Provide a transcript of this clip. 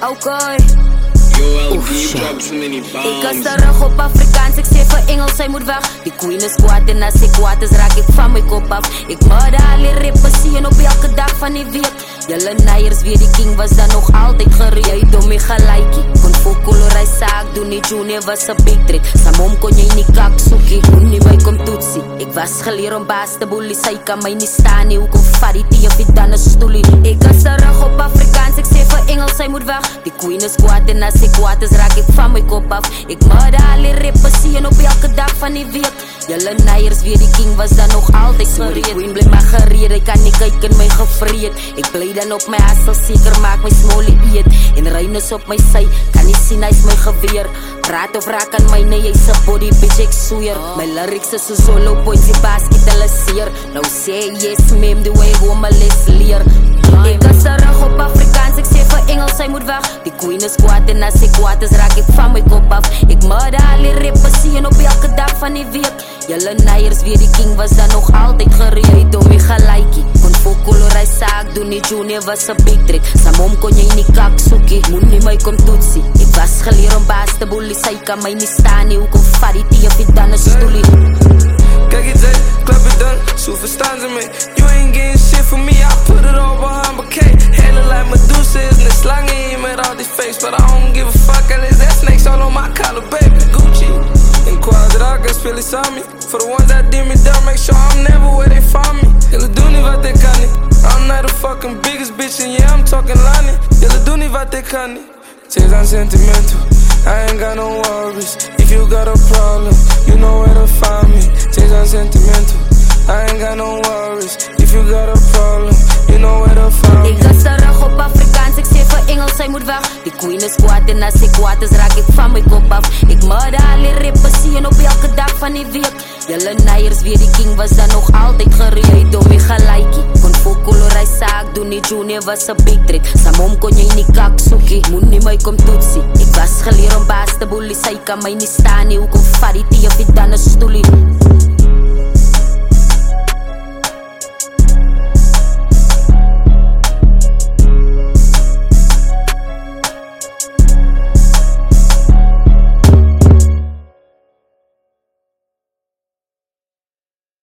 Okay. Ik kan terug op Afrikaans, ik sê vir Engels, sy moet weg. Die queen is kwaad en as ek kwaad is, raak ek van my kop af. Ek morde al die rappers sien op elke dag van die week. Julle neiers weet die king was dan nog altyd gereed. Jy dom my gelijkie, kon voor color hy saak doen, die junior was a big threat. Samom kon jy nie kak soekie, kon nie my kom toetsie. Ek was geleer om baas te boelie, sy kan my nie staan nie, hoekom vat die tie of die dan een stoelie. Ek kan terug op Afrikaans, ek sê vir Engels, sy moet weg. Die queen is kwaad en as ek kwaad is, raak ek van my kop af. Ek morde al die rappers sien op elke dag van die week. Julle neiers weet die king was dan nog altyd gereed. Die queen bly maar gereed, ek kan nie kyk in my gevreed. Ek bly dan op my hassel, seker maak my smolie eet. En Rein is op my sy, kan nie sien hy's my geweer. Praat of raak aan my, nee jy's a body bitch, ek sweer. My lyrics is so solo points, die basket hulle seer. Nou sê yes ma'am, die way hoe my les leer. Ek kan terug op Afrikaans, ek sê vir Engels, sy moet weg. Die queen is kwaad en as ek kwaad is, raak ek van my kop af. Ek morde al die rappers sien op elke dag van die week. Julle neiers weet die king was dan nog altyd gereed. Jy dom my gelijkie, kon voor color hy saak doen, die junior was a big threat. Samom kon jy nie kak soekie, moet nie my kom toetsie. Ek was geleer om baas te boelie, sy kan my nie staan nie, hoekom vat die tie of die dan een stoelie. Kijk je tijd, klap het dan, zo verstaan ze mij. You ain't getting shit from me, I put it all behind my cake. Hele like Medusa is net slangen hier met al die fakes. But I don't give a fuck, al is that snakes all on my collar, baby. Gucci, in kwadraga speel is aan me. For the ones that dim me down, make sure I'm never where they find me. Jullie doen niet wat ik kan niet. I'm not the fucking biggest bitch and yeah, I'm talking Lani. Jullie doen niet wat ik kan niet. Chase on sentimental, I ain't got no worries. If you got a problem, you know where to find me. Chase on sentimental, I ain't got no worries. If you got a problem, you know where to find me. Ek kan terug op Afrikaans, ek sê vir Engels, sy moet weg. Die queen is kwaad en as ek kwaad is, raak ek van my kop af. Ek morde al die rappers sien op elke dag van die week. Julle neiers weet die king was dan nog altyd gereed. Jy dom my gelijkie, kon voor color hy saak doen, die junior was a big threat. Samom kon jy nie kak soekie, moet nie my kom toetsie. Ek was geleer om baas te boelie, sy kan my nie staan nie, hoekom vat die tie of die dan een stoelie.